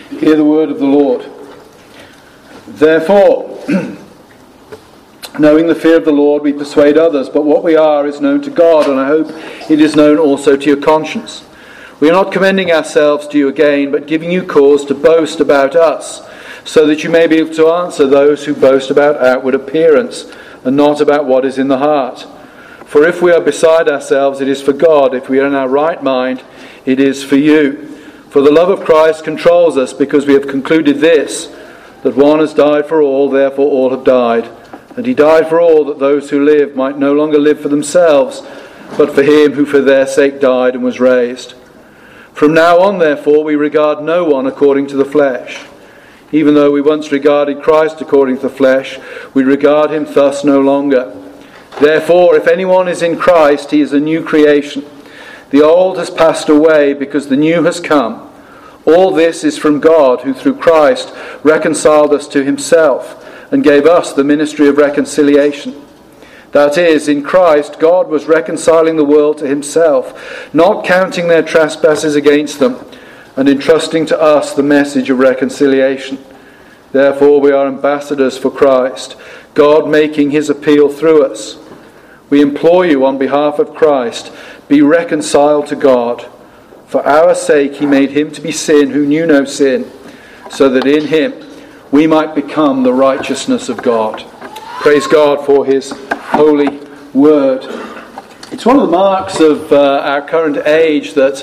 Hear the word of the Lord. Therefore, knowing the fear of the Lord, we persuade others, but what we are is known to God, and I hope it is known also to your conscience. We are not commending ourselves to you again, but giving you cause to boast about us, so that you may be able to answer those who boast about outward appearance, and not about what is in the heart. For if we are beside ourselves, it is for God. If we are in our right mind, it is for you. For the love of Christ controls us, because we have concluded this, that one has died for all, therefore all have died. And he died for all, that those who live might no longer live for themselves, but for him who for their sake died and was raised. From now on, therefore, we regard no one according to the flesh. Even though we once regarded Christ according to the flesh, we regard him thus no longer. Therefore, if anyone is in Christ, he is a new creation. The old has passed away, because the new has come. All this is from God, who through Christ reconciled us to himself, and gave us the ministry of reconciliation. That is, in Christ, God was reconciling the world to himself, not counting their trespasses against them, and entrusting to us the message of reconciliation. Therefore, we are ambassadors for Christ, God making his appeal through us. We implore you on behalf of Christ, be reconciled to God. For our sake he made him to be sin who knew no sin, so that in him we might become the righteousness of God. Praise God for his holy word. It's one of the marks of our current age that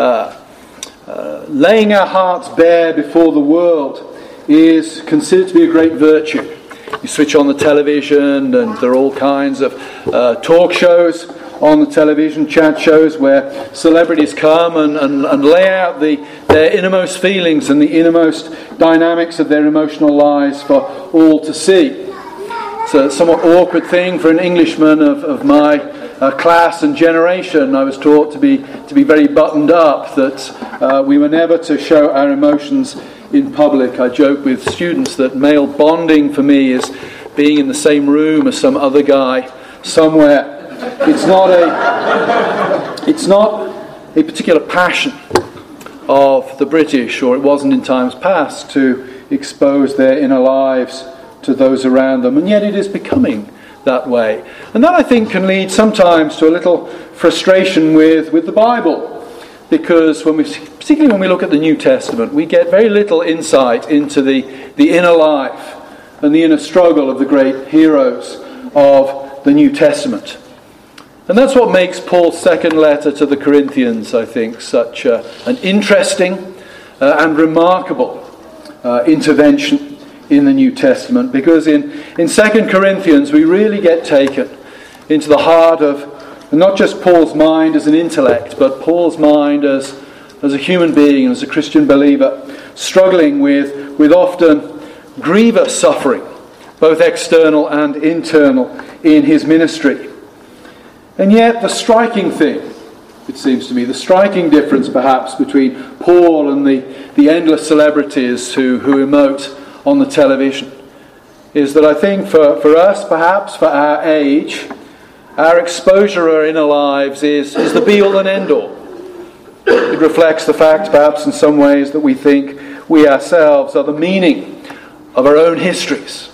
laying our hearts bare before the world is considered to be a great virtue. You switch on the television and there are all kinds of talk shows on the television, chat shows where celebrities come and lay out their innermost feelings and the innermost dynamics of their emotional lives for all to see. It's a somewhat awkward thing for an Englishman of my class and generation. I was taught to be very buttoned up, that we were never to show our emotions in public. I joke with students that male bonding for me is being in the same room as some other guy somewhere. It's not a particular passion of the British, or it wasn't in times past, to expose their inner lives to those around them, and yet it is becoming that way. And that, I think, can lead sometimes to a little frustration with the Bible, because particularly when we look at the New Testament, we get very little insight into the inner life and the inner struggle of the great heroes of the New Testament. And that's what makes Paul's second letter to the Corinthians, I think, such an interesting and remarkable intervention in the New Testament. Because in 2 Corinthians, we really get taken into the heart of not just Paul's mind as an intellect, but Paul's mind as a human being, as a Christian believer, struggling with often grievous suffering, both external and internal, in his ministry. And yet the striking thing, it seems to me, the striking difference perhaps between Paul and the endless celebrities who emote on the television, is that I think for us, perhaps for our age, our exposure to our inner lives is the be-all and end-all. It reflects the fact, perhaps in some ways, that we think we ourselves are the meaning of our own histories.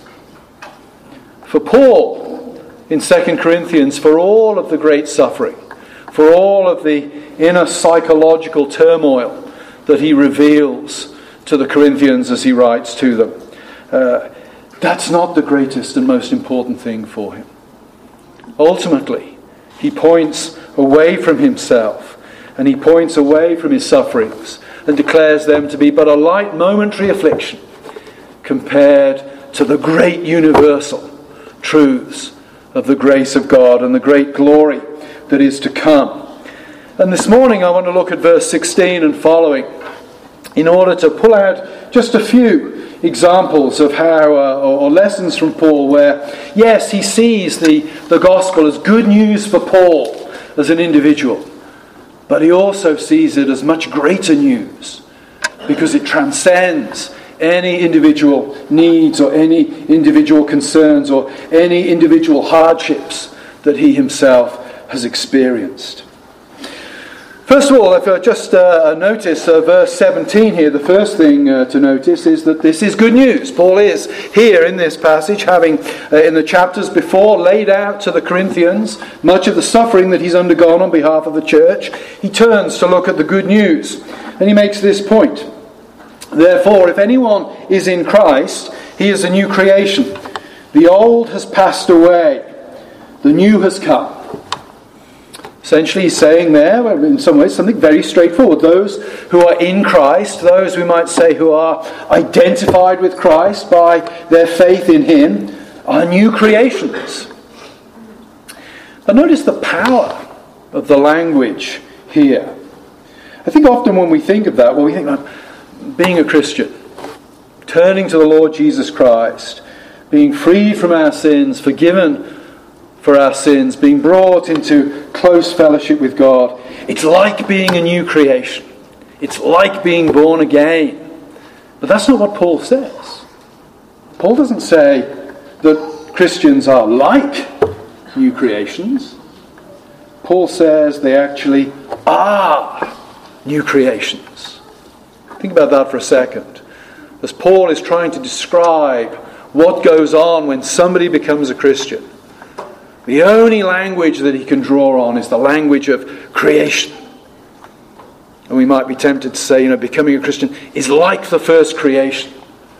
For Paul, in 2 Corinthians, for all of the great suffering, for all of the inner psychological turmoil that he reveals to the Corinthians as he writes to them, that's not the greatest and most important thing for him. Ultimately, he points away from himself, and he points away from his sufferings and declares them to be but a light momentary affliction compared to the great universal truths of the grace of God and the great glory that is to come. And this morning I want to look at verse 16 and following in order to pull out just a few examples of how, or lessons from Paul where, yes, he sees the gospel as good news for Paul as an individual, but he also sees it as much greater news because it transcends any individual needs or any individual concerns or any individual hardships that he himself has experienced. First of all, if just notice verse 17 here, the first thing to notice is that this is good news. Paul is here in this passage, having in the chapters before laid out to the Corinthians much of the suffering that he's undergone on behalf of the church. He turns to look at the good news, and he makes this point. Therefore, if anyone is in Christ, he is a new creation. The old has passed away, the new has come. Essentially, he's saying there, in some ways, something very straightforward. Those who are in Christ, those we might say who are identified with Christ by their faith in him, are new creations. But notice the power of the language here. I think often when we think of that, we think about being a Christian, turning to the Lord Jesus Christ, being freed from our sins, forgiven for our sins, being brought into close fellowship with God. It's like being a new creation. It's like being born again. But that's not what Paul says. Paul doesn't say that Christians are like new creations. Paul says they actually are new creations. Think about that for a second. As Paul is trying to describe what goes on when somebody becomes a Christian, the only language that he can draw on is the language of creation. And we might be tempted to say, becoming a Christian is like the first creation.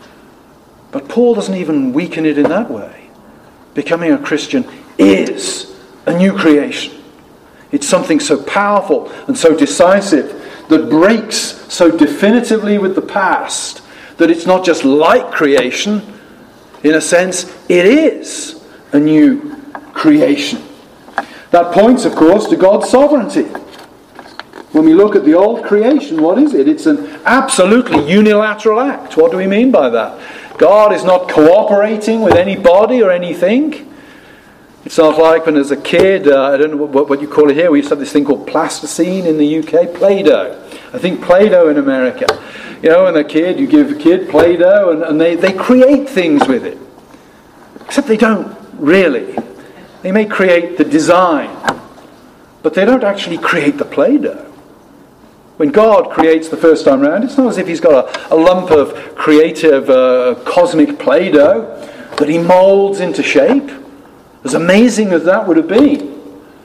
But Paul doesn't even weaken it in that way. Becoming a Christian is a new creation. It's something so powerful and so decisive that breaks so definitively with the past that it's not just like creation. In a sense, it is a new creation. That points, of course, to God's sovereignty. When we look at the old creation, what is it? It's an absolutely unilateral act. What do we mean by that? God is not cooperating with anybody or anything. It's not like when as a kid, I don't know what you call it here, we used to have this thing called plasticine in the UK, Play-Doh. I think Play-Doh in America. When they're a kid, you give a kid Play-Doh and they create things with it. Except they don't really. They may create the design, but they don't actually create the Play-Doh. When God creates the first time around, it's not as if he's got a lump of creative cosmic Play-Doh that he molds into shape. As amazing as that would have been,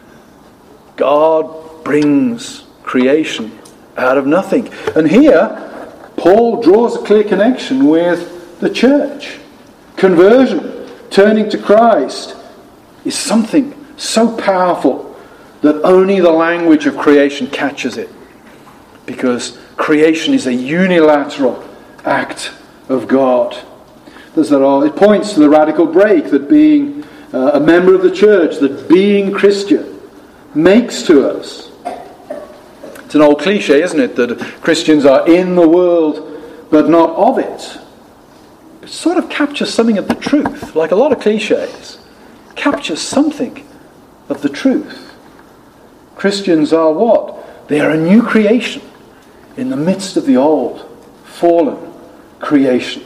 God brings creation out of nothing. And here, Paul draws a clear connection with the church. Conversion, turning to Christ, is something so powerful that only the language of creation catches it. Because creation is a unilateral act of God. It points to the radical break that being a member of the church, that being Christian makes to us. It's an old cliche, isn't it, that Christians are in the world but not of it. It sort of captures something of the truth, like a lot of cliches. Captures something of the truth. Christians are what? They are a new creation in the midst of the old, fallen creation.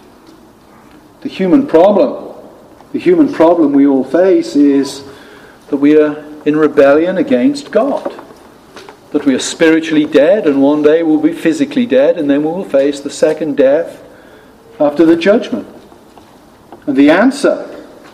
The human problem we all face is that we are in rebellion against God. That we are spiritually dead, and one day we'll be physically dead, and then we will face the second death after the judgment. And the answer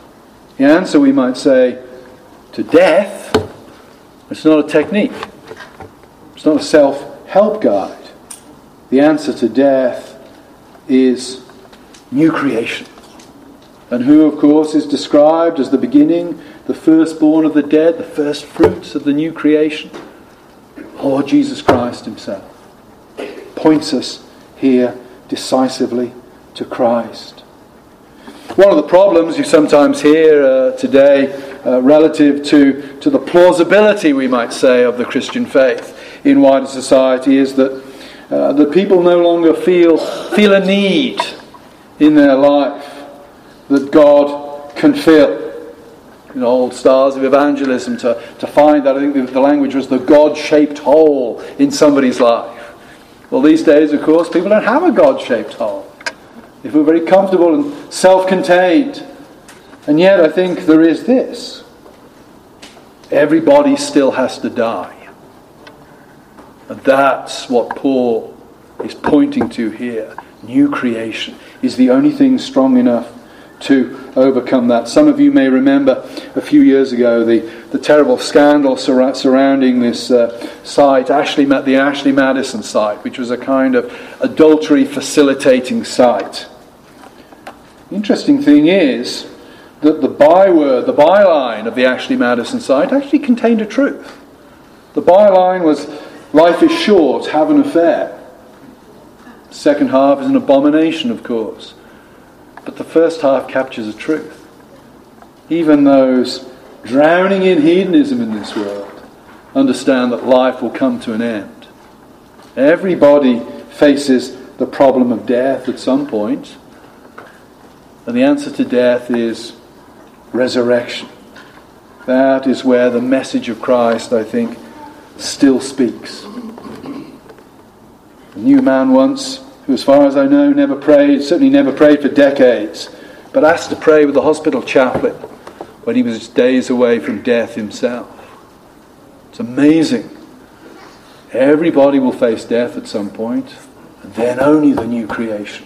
we might say to death, it's not a technique. It's not a self-help guide. The answer to death is new creation. And who, of course, is described as the beginning, the firstborn of the dead, the first fruits of the new creation? Lord Jesus Christ himself points us here decisively to Christ. One of the problems you sometimes hear today relative to the plausibility, we might say, of the Christian faith in wider society is that people no longer feel a need in their life that God can fill. Old stars of evangelism to find that, I think the language was the God-shaped hole in somebody's life. Well, these days, of course, people don't have a God-shaped hole. They feel very comfortable and self-contained. And yet I think there is this. Everybody still has to die. And that's what Paul is pointing to here. New creation is the only thing strong enough to overcome that. Some of you may remember a few years ago the terrible scandal surrounding this site, the Ashley Madison site, which was a kind of adultery facilitating site. The interesting thing is that the byline of the Ashley Madison site actually contained a truth. The byline was, "Life is short, have an affair." The second half is an abomination, of course. But the first half captures the truth. Even those drowning in hedonism in this world understand that life will come to an end. Everybody faces the problem of death at some point. And the answer to death is resurrection. That is where the message of Christ, I think, still speaks. A new man once, who as far as I know never prayed, certainly never prayed for decades, but asked to pray with the hospital chaplain when he was days away from death himself. It's amazing. Everybody will face death at some point, and then only the new creation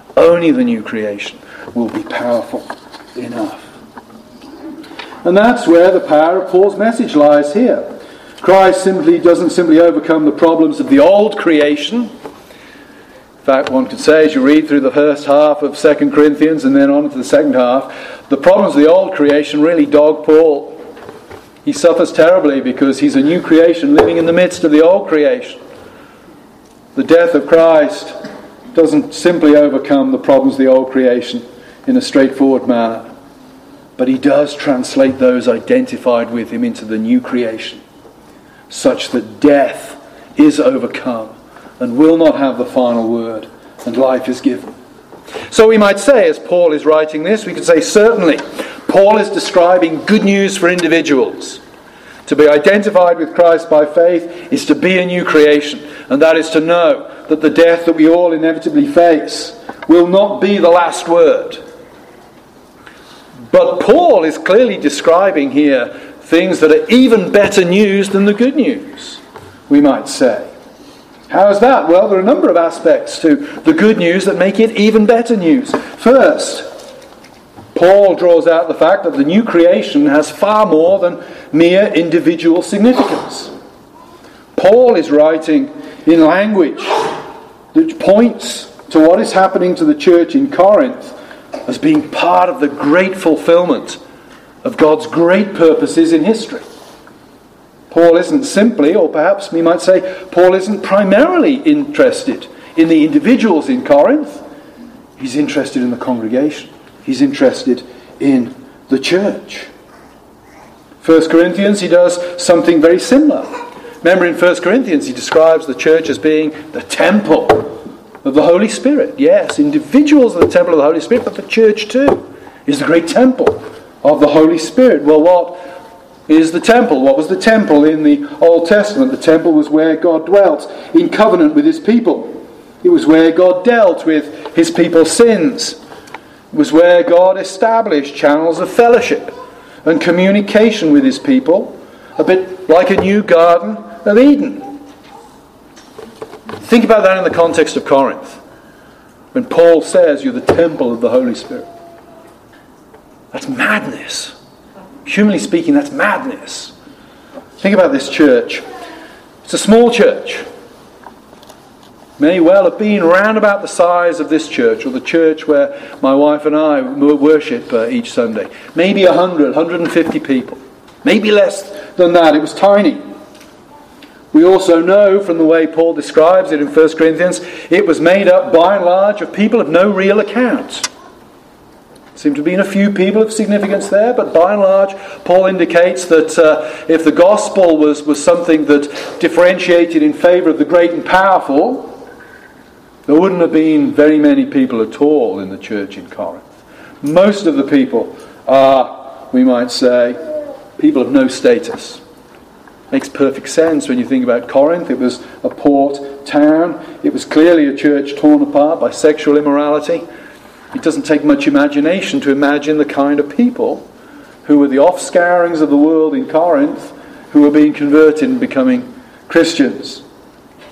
will be powerful enough. And that's where the power of Paul's message lies here. Christ doesn't simply overcome the problems of the old creation. In fact, one could say, as you read through the first half of 2 Corinthians and then on to the second half, the problems of the old creation really dog Paul. He suffers terribly because he's a new creation living in the midst of the old creation. The death of Christ doesn't simply overcome the problems of the old creation in a straightforward manner, but he does translate those identified with him into the new creation, such that death is overcome and will not have the final word, and life is given. So we might say, as Paul is writing this, we could say certainly Paul is describing good news for individuals. To be identified with Christ by faith is to be a new creation, and that is to know that the death that we all inevitably face will not be the last word. But Paul is clearly describing here things that are even better news than the good news, we might say. How is that? Well, there are a number of aspects to the good news that make it even better news. First, Paul draws out the fact that the new creation has far more than mere individual significance. Paul is writing in language that points to what is happening to the church in Corinth as being part of the great fulfillment of God's great purposes in history. Paul isn't simply, or perhaps we might say, Paul isn't primarily interested in the individuals in Corinth. He's interested in the congregation. He's interested in the church. 1 Corinthians, he does something very similar. Remember, in 1 Corinthians, he describes the church as being the temple of the Holy Spirit. Yes, individuals are the temple of the Holy Spirit, but the church too is the great temple of the Holy Spirit. Well, what is the temple? What was the temple in the Old Testament? The temple was where God dwelt in covenant with his people. It was where God dealt with his people's sins. It was where God established channels of fellowship and communication with his people, a bit like a new Garden of Eden. Think about that in the context of Corinth, when Paul says you're the temple of the Holy Spirit. That's madness. Humanly speaking, that's madness. Think about this church. It's a small church. May well have been around about the size of this church, or the church where my wife and I worship each Sunday. Maybe 100, 150 people. Maybe less than that. It was tiny. We also know from the way Paul describes it in 1 Corinthians, it was made up by and large of people of no real account. Seem to have been a few people of significance there, but by and large, Paul indicates that if the gospel was something that differentiated in favour of the great and powerful, there wouldn't have been very many people at all in the church in Corinth. Most of the people are, we might say, people of no status. Makes perfect sense when you think about Corinth. It was a port town. It was clearly a church torn apart by sexual immorality. It doesn't take much imagination to imagine the kind of people who were the offscourings of the world in Corinth, who were being converted and becoming Christians.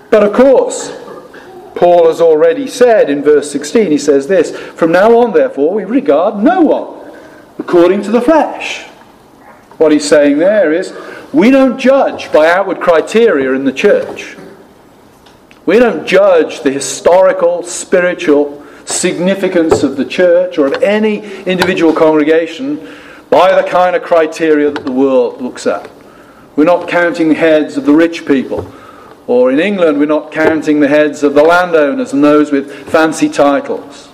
But of course, Paul has already said in verse 16, he says this, "From now on, therefore, we regard no one according to the flesh." What he's saying there is, we don't judge by outward criteria in the church. We don't judge the historical, spiritual significance of the church or of any individual congregation by the kind of criteria that the world looks at. We're not counting the heads of the rich people. Or in England, we're not counting the heads of the landowners and those with fancy titles.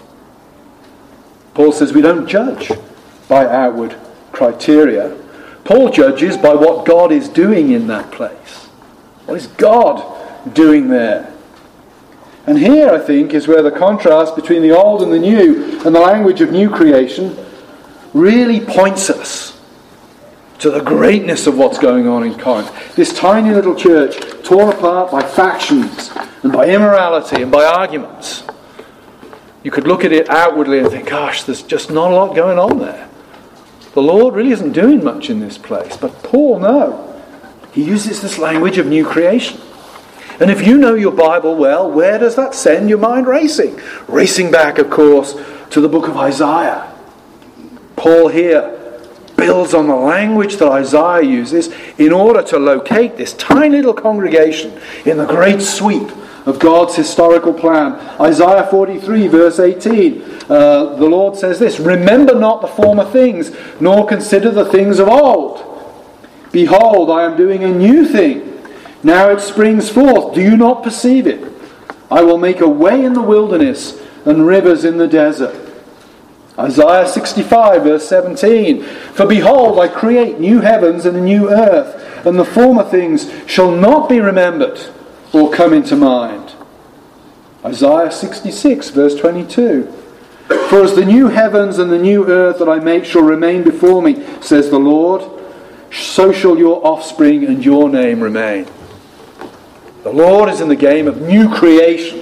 Paul says we don't judge by outward criteria. Paul judges by what God is doing in that place. What is God doing there? And here, I think, is where the contrast between the old and the new and the language of new creation really points us to the greatness of what's going on in Corinth. This tiny little church torn apart by factions and by immorality and by arguments. You could look at it outwardly and think, gosh, there's just not a lot going on there. The Lord really isn't doing much in this place. But Paul, no. He uses this language of new creation. And if you know your Bible well, where does that send your mind racing? Racing back, of course, to the book of Isaiah. Paul here builds on the language that Isaiah uses in order to locate this tiny little congregation in the great sweep of God's historical plan. Isaiah 43 verse 18, the Lord says this, "Remember not the former things, nor consider the things of old. Behold, I am doing a new thing. Now it springs forth. Do you not perceive it? I will make a way in the wilderness and rivers in the desert." Isaiah 65 verse 17, "For behold, I create new heavens and a new earth, and the former things shall not be remembered or come into mind." Isaiah 66 verse 22, "For as the new heavens and the new earth that I make shall remain before me, says the Lord, so shall your offspring and your name remain." The Lord is in the game of new creation.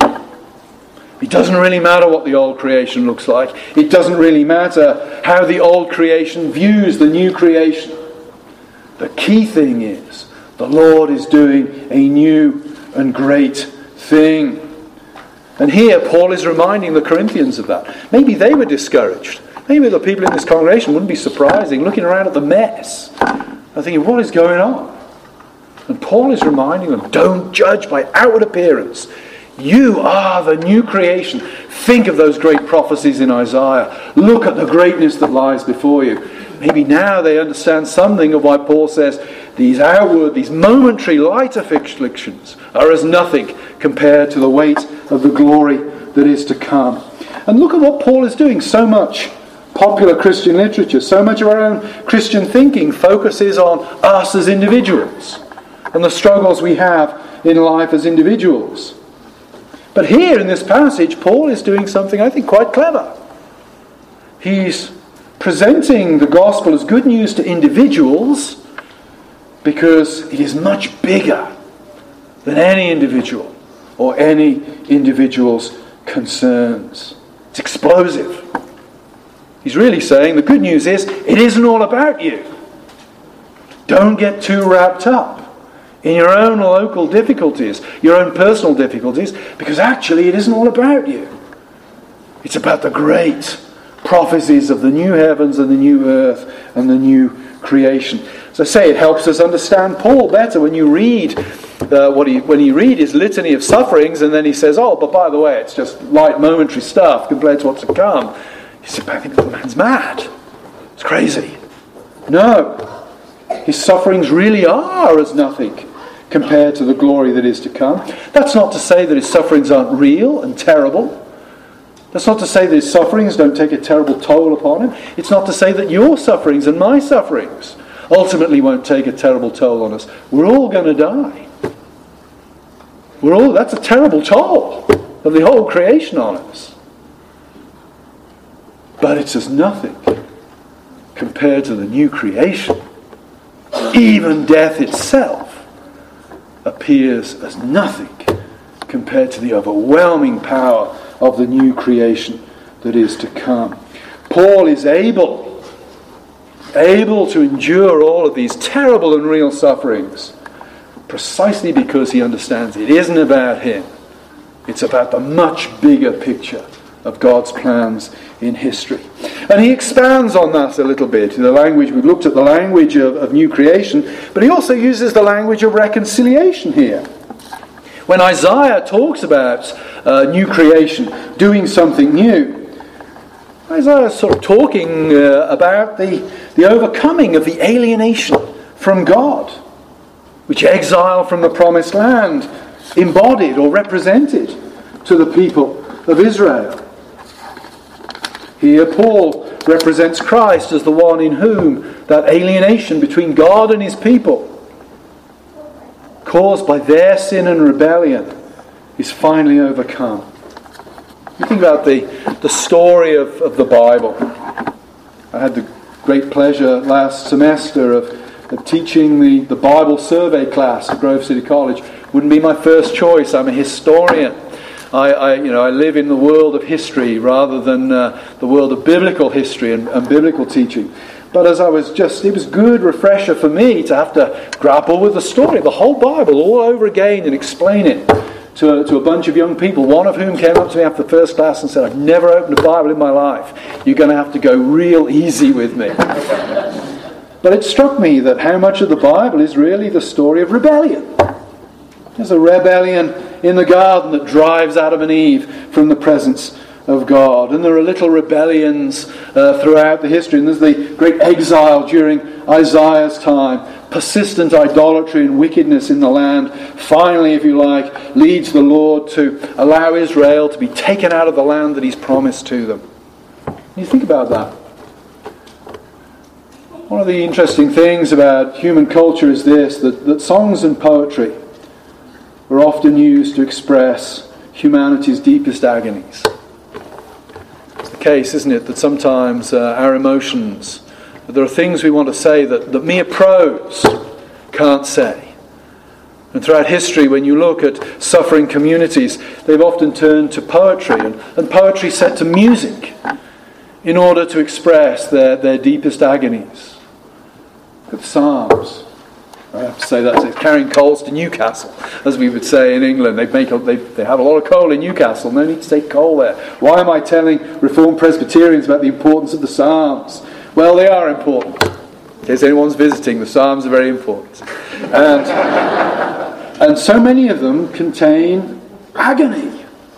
It doesn't really matter what the old creation looks like. It doesn't really matter how the old creation views the new creation. The key thing is, the Lord is doing a new and great thing. And here Paul is reminding the Corinthians of that. Maybe they were discouraged. Maybe the people in this congregation wouldn't be surprising, looking around at the mess. They're thinking, what is going on? And Paul is reminding them, don't judge by outward appearance. You are the new creation. Think of those great prophecies in Isaiah. Look at the greatness that lies before you. Maybe now they understand something of why Paul says these outward, these momentary light afflictions are as nothing compared to the weight of the glory that is to come. And look at what Paul is doing. So much popular Christian literature, so much of our own Christian thinking focuses on us as individuals and the struggles we have in life as individuals. But here in this passage, Paul is doing something I think quite clever. He's presenting the gospel as good news to individuals because it is much bigger than any individual or any individual's concerns. It's explosive. He's really saying the good news is it isn't all about you. Don't get too wrapped up in your own local difficulties, your own personal difficulties, because actually it isn't all about you. It's about the great prophecies of the new heavens and the new earth and the new creation. As I say, it helps us understand Paul better when you read when you read his litany of sufferings, and then he says, "Oh, but by the way, it's just light momentary stuff compared to what's to come." You say, "I think the man's mad. It's crazy." No, his sufferings really are as nothing compared to the glory that is to come. That's not to say that his sufferings aren't real and terrible. That's not to say that his sufferings don't take a terrible toll upon him. It's not to say that your sufferings and my sufferings ultimately won't take a terrible toll on us. We're all going to die. That's a terrible toll of the whole creation on us. But it's as nothing compared to the new creation. Even death itself appears as nothing compared to the overwhelming power of the new creation that is to come. Paul is able to endure all of these terrible and real sufferings precisely because he understands it isn't about him. It's about the much bigger picture of God's plans in history. And he expands on that a little bit. In the language, we've looked at the language of new creation, but he also uses the language of reconciliation here. When Isaiah talks about new creation, doing something new, Isaiah is sort of talking about the overcoming of the alienation from God, which exile from the promised land embodied or represented to the people of Israel. Here Paul represents Christ as the one in whom that alienation between God and his people, caused by their sin and rebellion, is finally overcome. You think about the story of the Bible. I had the great pleasure last semester of teaching the Bible survey class at Grove City College. Wouldn't be my first choice. I'm a historian. I live in the world of history rather than the world of biblical history and biblical teaching. But it was good refresher for me to have to grapple with the story of the whole Bible all over again and explain it to a bunch of young people, one of whom came up to me after the first class and said, "I've never opened a Bible in my life. You're going to have to go real easy with me." But it struck me that how much of the Bible is really the story of rebellion. There's a rebellion in the garden that drives Adam and Eve from the presence of God. And there are little rebellions throughout the history. And there's the great exile during Isaiah's time. Persistent idolatry and wickedness in the land. Finally, if you like, leads the Lord to allow Israel to be taken out of the land that he's promised to them. You think about that. One of the interesting things about human culture is this, that songs and poetry are often used to express humanity's deepest agonies. It's the case, isn't it, that sometimes our emotions, there are things we want to say that mere prose can't say. And throughout history, when you look at suffering communities, they've often turned to poetry, and poetry set to music in order to express their deepest agonies. Look at the Psalms. I have to say that's carrying coals to Newcastle, as we would say in England. They have a lot of coal in Newcastle. No need to take coal there. Why am I telling Reformed Presbyterians about the importance of the Psalms? Well, they are important. In case anyone's visiting, the Psalms are very important. And so many of them contain agony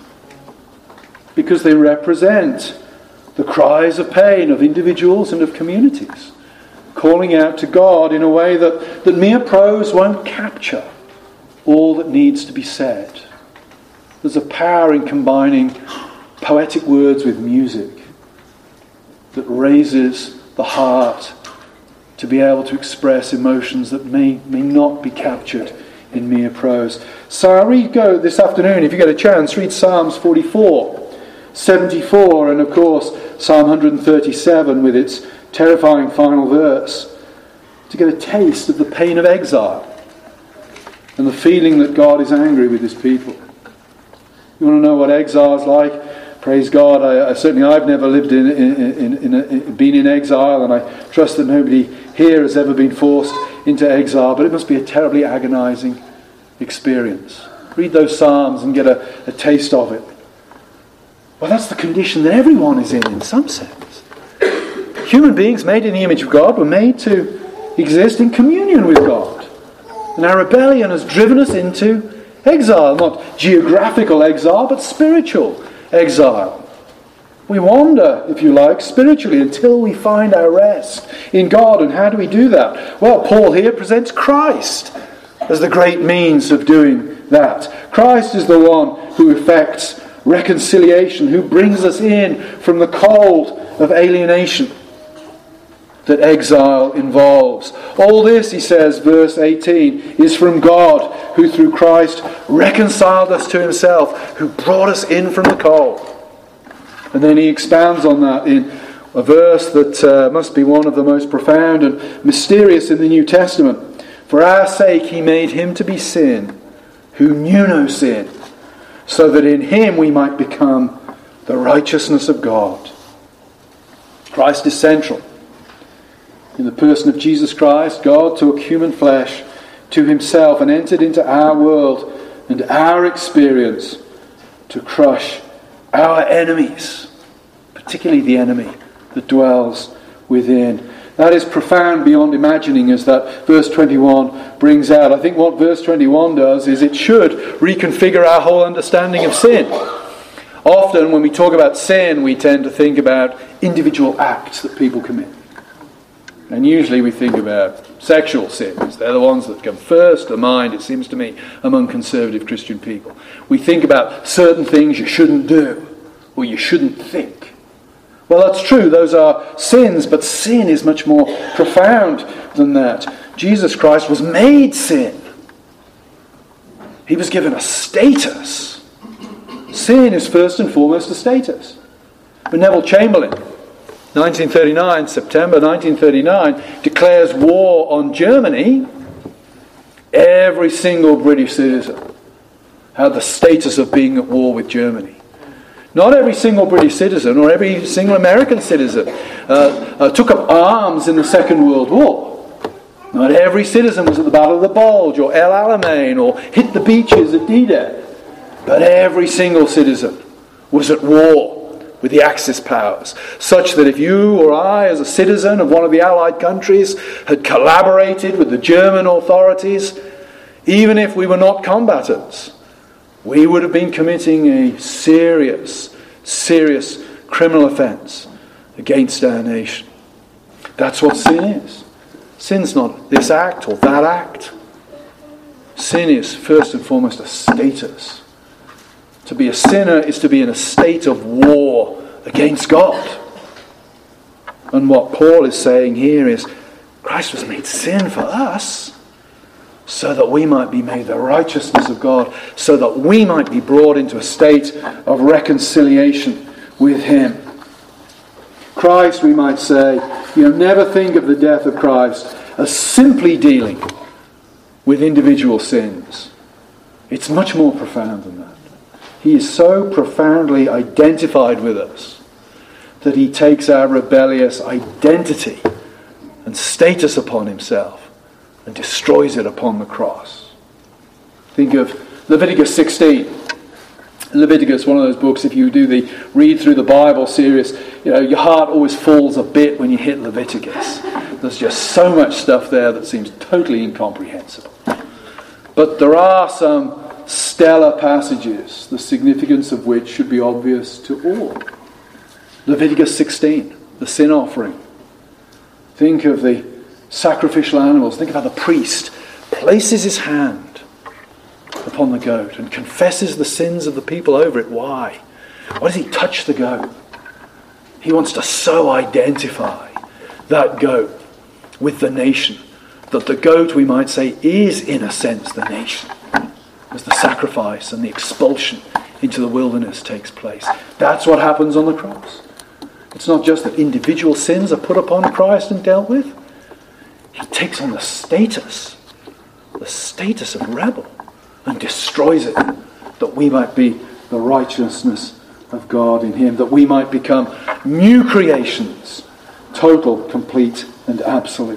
because they represent the cries of pain of individuals and of communities, calling out to God in a way that mere prose won't capture all that needs to be said. There's a power in combining poetic words with music that raises the heart to be able to express emotions that may not be captured in mere prose. So I'll go this afternoon, if you get a chance, read Psalms 44, 74, and of course Psalm 137 with its terrifying final verse, to get a taste of the pain of exile and the feeling that God is angry with his people. You want to know what exile is like? Praise God, I've never lived been in exile, and I trust that nobody here has ever been forced into exile, but it must be a terribly agonizing experience. Read those Psalms and get a taste of it. Well, that's the condition that everyone is in some sense. Human beings made in the image of God were made to exist in communion with God. And our rebellion has driven us into exile, not geographical exile, but spiritual exile. We wander, if you like, spiritually until we find our rest in God. And how do we do that? Well, Paul here presents Christ as the great means of doing that. Christ is the one who effects reconciliation, who brings us in from the cold of alienation that exile involves. All this, he says, verse 18, is from God, who through Christ reconciled us to himself, who brought us in from the cold. And then he expounds on that in a verse that must be one of the most profound and mysterious in the New Testament. For our sake he made him to be sin, who knew no sin, so that in him we might become the righteousness of God. Christ is central. In the person of Jesus Christ, God took human flesh to himself and entered into our world and our experience to crush our enemies, particularly the enemy that dwells within. That is profound beyond imagining, as that verse 21 brings out. I think what verse 21 does is it should reconfigure our whole understanding of sin. Often when we talk about sin, we tend to think about individual acts that people commit. And usually we think about sexual sins. They're the ones that come first to mind, it seems to me, among conservative Christian people. We think about certain things you shouldn't do, or you shouldn't think. Well, that's true, those are sins, but sin is much more profound than that. Jesus Christ was made sin. He was given a status. Sin is first and foremost a status. But Neville Chamberlain, 1939, September 1939, declares war on Germany. Every single British citizen had the status of being at war with Germany. Not every single British citizen or every single American citizen took up arms in the Second World War. Not every citizen was at the Battle of the Bulge or El Alamein or hit the beaches at D-Day. But every single citizen was at war with the Axis powers, such that if you or I, as a citizen of one of the Allied countries, had collaborated with the German authorities, even if we were not combatants, we would have been committing a serious criminal offence against our nation. That's what sin is. Sin's not this act or that act. Sin is first and foremost a status. To be a sinner is to be in a state of war against God. And what Paul is saying here is, Christ was made sin for us, so that we might be made the righteousness of God, so that we might be brought into a state of reconciliation with him. Christ, we might say, never think of the death of Christ as simply dealing with individual sins. It's much more profound than that. He is so profoundly identified with us that he takes our rebellious identity and status upon himself and destroys it upon the cross. Think of Leviticus 16. Leviticus, one of those books, if you do the read through the Bible series, your heart always falls a bit when you hit Leviticus. There's just so much stuff there that seems totally incomprehensible. But there are some stellar passages, the significance of which should be obvious to all. Leviticus 16, the sin offering. Think of the sacrificial animals. Think of how the priest places his hand upon the goat and confesses the sins of the people over it. Why? Why does he touch the goat? He wants to so identify that goat with the nation that the goat, we might say, is in a sense the nation, as the sacrifice and the expulsion into the wilderness takes place. That's what happens on the cross. It's not just that individual sins are put upon Christ and dealt with. He takes on the status of rebel, and destroys it, that we might be the righteousness of God in him, that we might become new creations, total, complete, and absolute.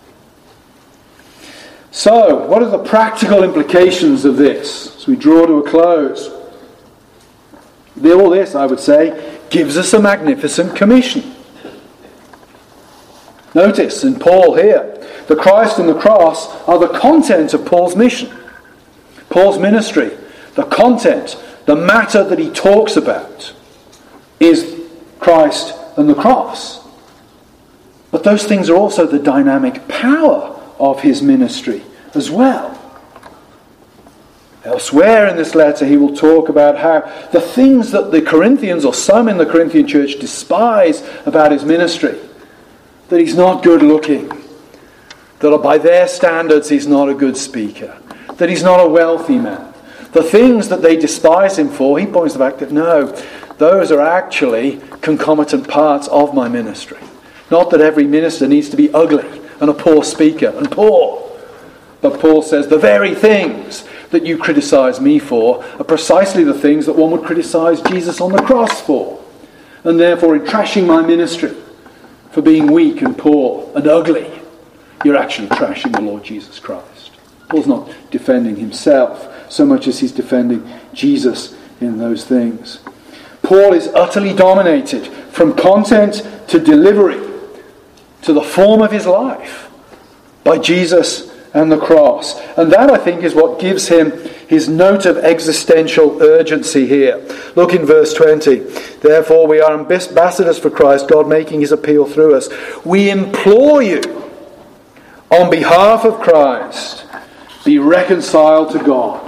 So, what are the practical implications of this as we draw to a close? All this, I would say, gives us a magnificent commission. Notice in Paul here, the Christ and the cross are the content of Paul's mission. Paul's ministry, the content, the matter that he talks about is Christ and the cross. But those things are also the dynamic power of his ministry as well. Elsewhere in this letter he will talk about how the things that the Corinthians, or some in the Corinthian church, despise about his ministry, that he's not good looking, that by their standards he's not a good speaker, that he's not a wealthy man. The things that they despise him for, he points the fact that no, those are actually concomitant parts of my ministry. Not that every minister needs to be ugly and a poor speaker and poor. But Paul says the very things that you criticize me for are precisely the things that one would criticize Jesus on the cross for. And therefore, in trashing my ministry for being weak and poor and ugly, you're actually trashing the Lord Jesus Christ. Paul's not defending himself so much as he's defending Jesus in those things. Paul is utterly dominated from content to delivery to the form of his life by Jesus and the cross. And that, I think, is what gives him his note of existential urgency here. Look in verse 20. Therefore we are ambassadors for Christ, God making his appeal through us. We implore you, on behalf of Christ, be reconciled to God.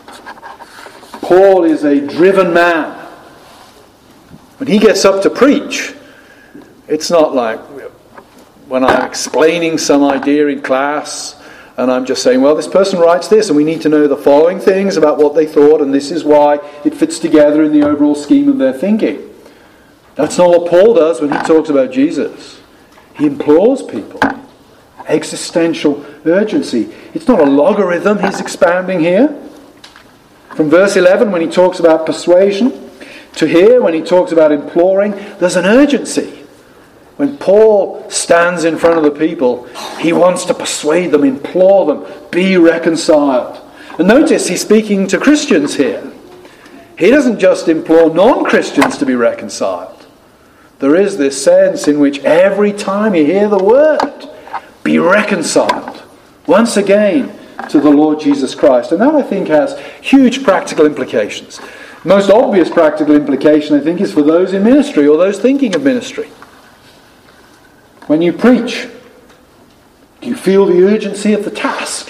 Paul is a driven man. When he gets up to preach, it's not like when I'm explaining some idea in class and I'm just saying, well, this person writes this and we need to know the following things about what they thought and this is why it fits together in the overall scheme of their thinking. That's not what Paul does when he talks about Jesus. He implores people. Existential urgency. It's not a logarithm he's expounding here. From verse 11, when he talks about persuasion, to here, when he talks about imploring, there's an urgency. When Paul stands in front of the people, he wants to persuade them, implore them, be reconciled. And notice he's speaking to Christians here. He doesn't just implore non-Christians to be reconciled. There is this sense in which every time you hear the word, be reconciled, once again, to the Lord Jesus Christ. And that, I think, has huge practical implications. The most obvious practical implication, I think, is for those in ministry or those thinking of ministry. When you preach, do you feel the urgency of the task?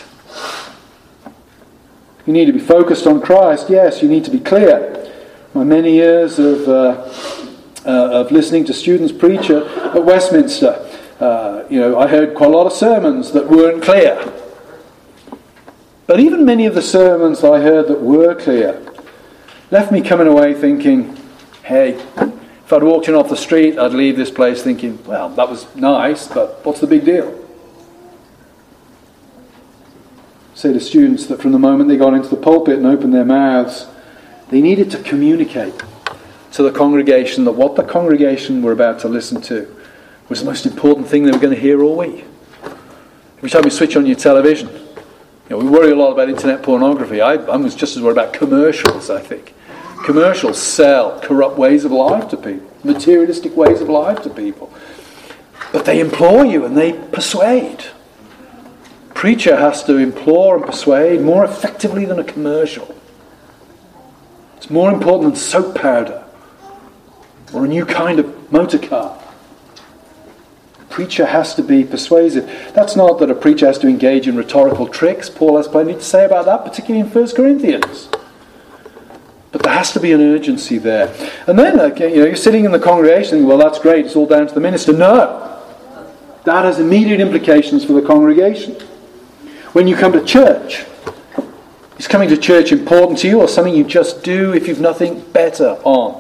You need to be focused on Christ. Yes, you need to be clear. My many years of listening to students preach at Westminster, I heard quite a lot of sermons that weren't clear. But even many of the sermons that I heard that were clear left me coming away thinking, hey, if I'd walked in off the street, I'd leave this place thinking, well, that was nice, but what's the big deal? Say to students that from the moment they got into the pulpit and opened their mouths, they needed to communicate to the congregation that what the congregation were about to listen to was the most important thing they were going to hear all week. Every time you switch on your television, we worry a lot about internet pornography. I was just as worried about commercials, I think. Commercials sell corrupt ways of life to people, materialistic ways of life to people. But they implore you and they persuade. Preacher has to implore and persuade more effectively than a commercial. It's more important than soap powder or a new kind of motor car. Preacher has to be persuasive. That's not that a preacher has to engage in rhetorical tricks. Paul has plenty to say about that, particularly in 1 Corinthians. But there has to be an urgency there. And then, you're sitting in the congregation thinking, well, that's great, it's all down to the minister. No. That has immediate implications for the congregation. When you come to church, is coming to church important to you or something you just do if you've nothing better on?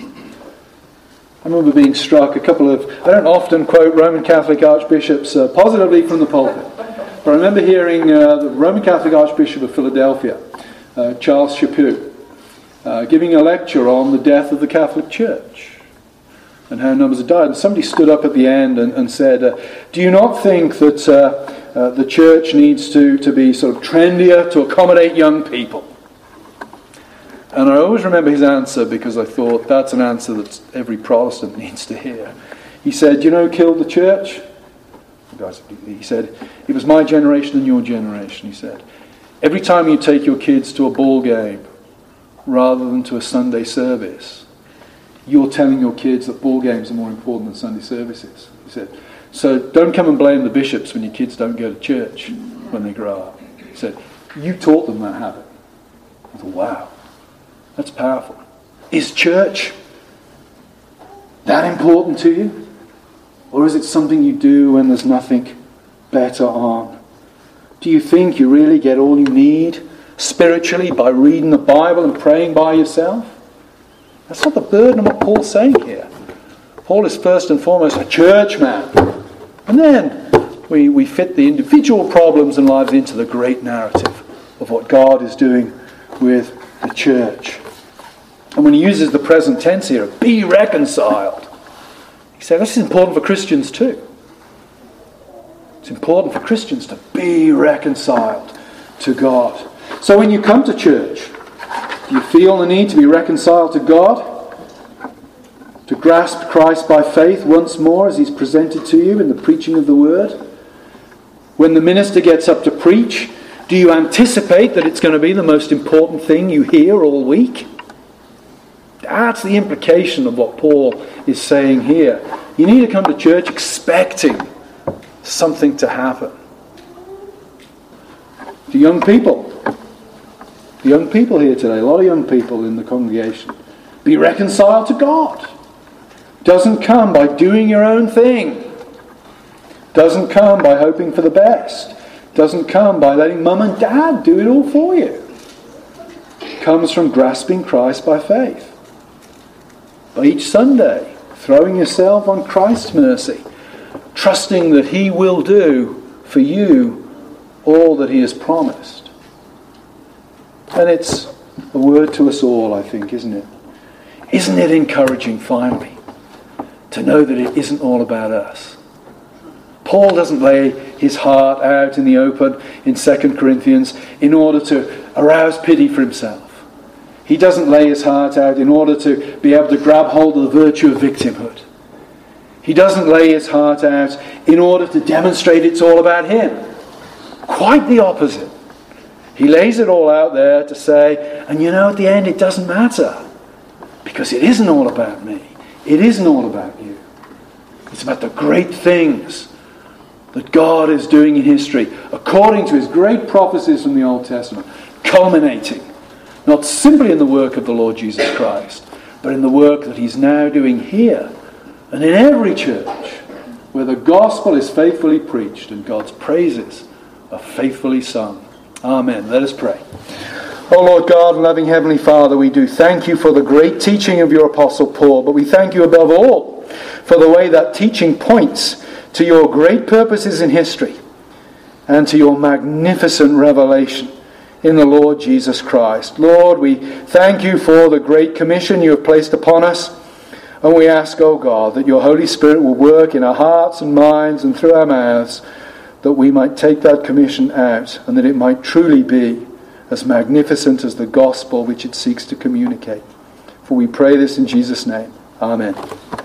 I remember being struck, I don't often quote Roman Catholic archbishops positively from the pulpit, but I remember hearing the Roman Catholic Archbishop of Philadelphia, Charles Chaput, giving a lecture on the death of the Catholic Church and how numbers had died. And somebody stood up at the end and said, do you not think that the church needs to be sort of trendier to accommodate young people? And I always remember his answer because I thought that's an answer that every Protestant needs to hear. He said, do you know who killed the church? He said, it was my generation and your generation. He said, every time you take your kids to a ball game rather than to a Sunday service, you're telling your kids that ball games are more important than Sunday services. He said, so don't come and blame the bishops when your kids don't go to church when they grow up. He said, you taught them that habit. I thought, wow. That's powerful. Is church that important to you? Or is it something you do when there's nothing better on? Do you think you really get all you need spiritually by reading the Bible and praying by yourself? That's not the burden of what Paul's saying here. Paul is first and foremost a church man. And then we fit the individual problems and lives into the great narrative of what God is doing with the church. And when he uses the present tense here, be reconciled, he said this is important for Christians too. It's important for Christians to be reconciled to God. So when you come to church, do you feel the need to be reconciled to God? To grasp Christ by faith once more as he's presented to you in the preaching of the word? When the minister gets up to preach, do you anticipate that it's going to be the most important thing you hear all week? That's the implication of what Paul is saying here. You need to come to church expecting something to happen. To young people here today, a lot of young people in the congregation, be reconciled to God. Doesn't come by doing your own thing. Doesn't come by hoping for the best. Doesn't come by letting mum and dad do it all for you. It comes from grasping Christ by faith. By each Sunday, throwing yourself on Christ's mercy, trusting that he will do for you all that he has promised. And it's a word to us all, I think, isn't it? Isn't it encouraging, finally, to know that it isn't all about us? Paul doesn't lay his heart out in the open in 2 Corinthians in order to arouse pity for himself. He doesn't lay his heart out in order to be able to grab hold of the virtue of victimhood. He doesn't lay his heart out in order to demonstrate it's all about him. Quite the opposite. He lays it all out there to say, and at the end it doesn't matter. Because it isn't all about me. It isn't all about you. It's about the great things that God is doing in history, according to his great prophecies from the Old Testament, culminating not simply in the work of the Lord Jesus Christ, but in the work that he's now doing here and in every church where the gospel is faithfully preached and God's praises are faithfully sung. Amen. Let us pray. Oh Lord God, loving Heavenly Father, we do thank you for the great teaching of your Apostle Paul, but we thank you above all for the way that teaching points to your great purposes in history and to your magnificent revelation in the Lord Jesus Christ. Lord, we thank you for the great commission you have placed upon us, and we ask, O God, that your Holy Spirit will work in our hearts and minds and through our mouths, that we might take that commission out and that it might truly be as magnificent as the gospel which it seeks to communicate. For we pray this in Jesus' name. Amen.